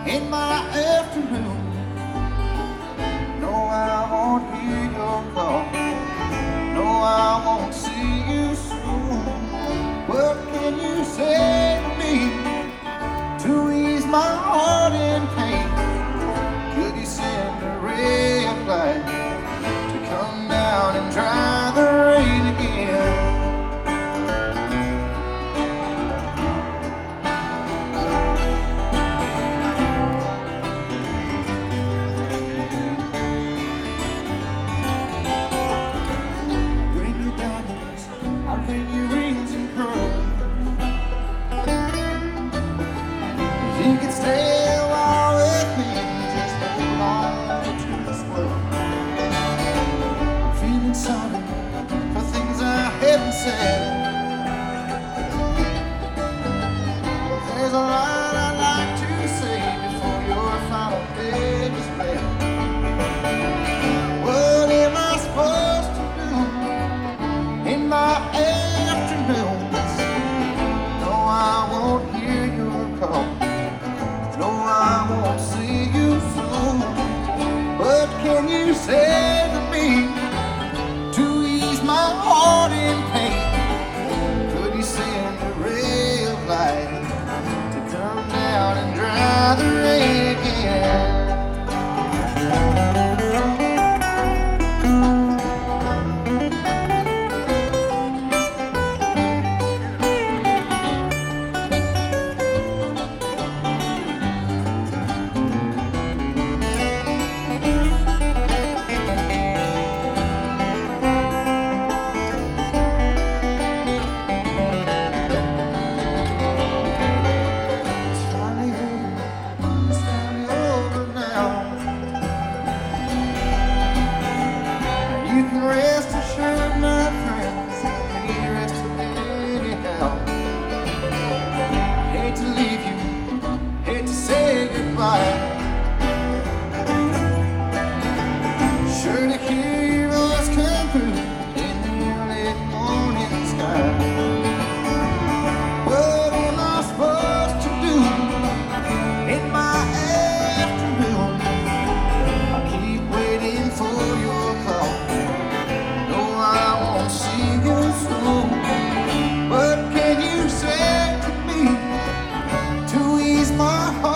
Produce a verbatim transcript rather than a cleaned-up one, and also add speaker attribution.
Speaker 1: in my afternoon. No, I won't hear your call. No, I won't see you soon. What can you say to me to ease my heart in pain? Could you send a ray of light to come down and dry the rain again? You can stay a while with me, just hold on to this world. I'm feeling sorry for things I haven't said. There's a lot I'd like to say before your final day is read. What am I supposed to do in my afternoons? No, I won't hear your call. No, I won't see you soon. What can you say to me to ease my heart in pain? Could you send a ray of light to come down and dry the rain again? You can rest assured, my friends, that you rested anyhow. Hate to leave you, hate to say goodbye. Sure to hear your voice come through in the late morning sky. What am I supposed to do in my afternoon? I keep waiting for your call. See you soon. What can you say to me to ease my heart?